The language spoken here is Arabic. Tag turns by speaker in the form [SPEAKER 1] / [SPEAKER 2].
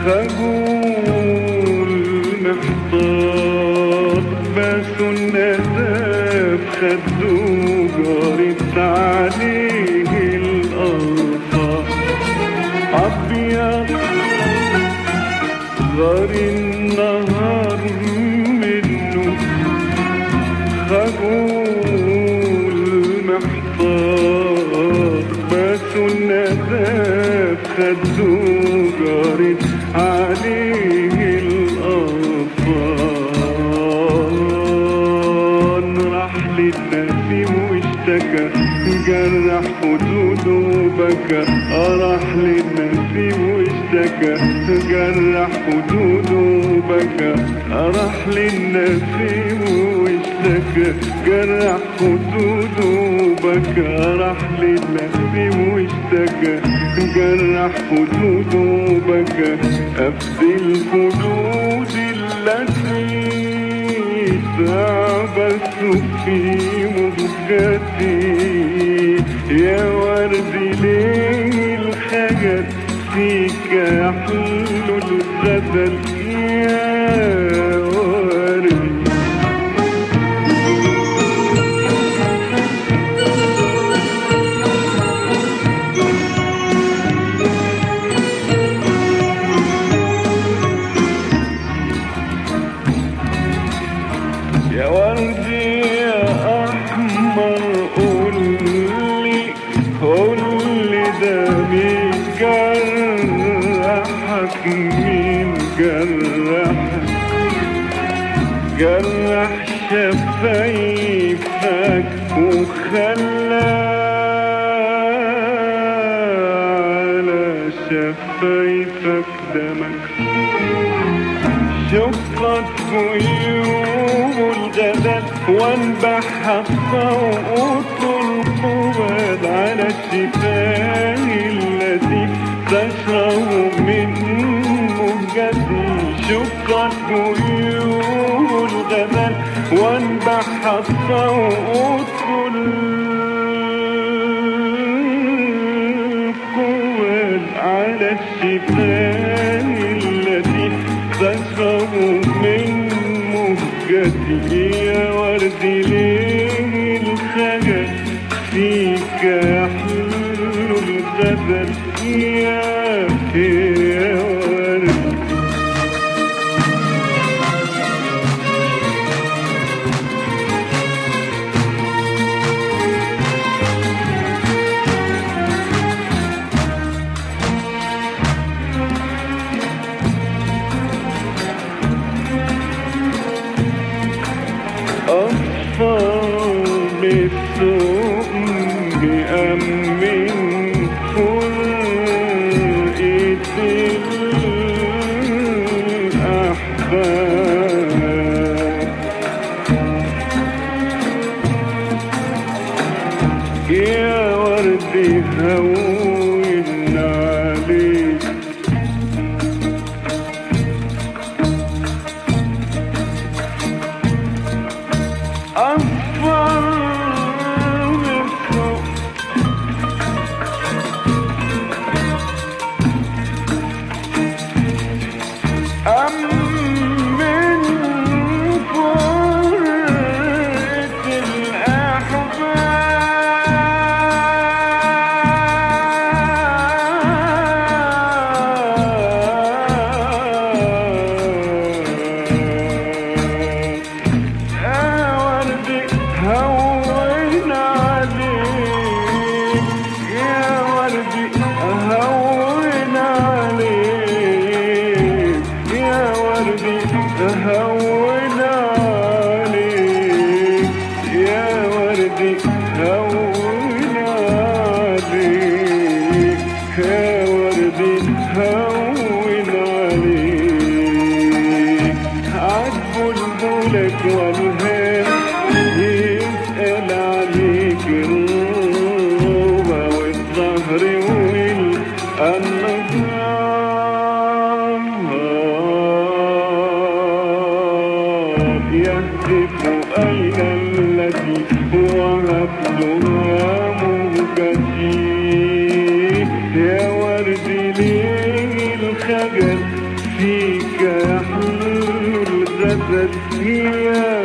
[SPEAKER 1] خجول محتار بس الندى خده جارت عليه الأرصار أبيض غار النهار منه خجول محتار بس الندى خده جارت عليه الأطفال راح للنسيم واشتكى جرح خدوده وبكى راح للنسيم واشتكى جرح خدوده وبكى راح للنسيم واشتكى جرح خدوده وبكى راح للنسيم واشتكى جرح خدوده وبكى أفدي الخدود التي تعبث في مهجتي يا ورد ليه الخجل فيك يحل الغزل يا ورد يا وردي يا أحمر قولي ده مين جرحك مين جرحك جرح شفايفك وخلى على شفايفك دمك شقت جيوب الغزل وانبح الصوت القواد على الشفاه التي تشرب من مهجتي شقت جيوب الغزل وانبح الصوت القواد على الشفاه التي تشرب من مهجتي يا وردي ليه الخجل فيك يحل الغزل يا ورد أصفر بالسوق بأمن فرقة الأحباب يا وردي هون عليك أصفر بالسوق أمن فرقة هون عليك يا وردي هون عليك يا وردي هون عليك يا وردي هون عليك يا وردي هون عليك عالبلبلك والهام يسأل عليك الروبة والظهر والأنهار يهتف أين التي وهبتها مهجتي يا وردي ليه الخجل نسيها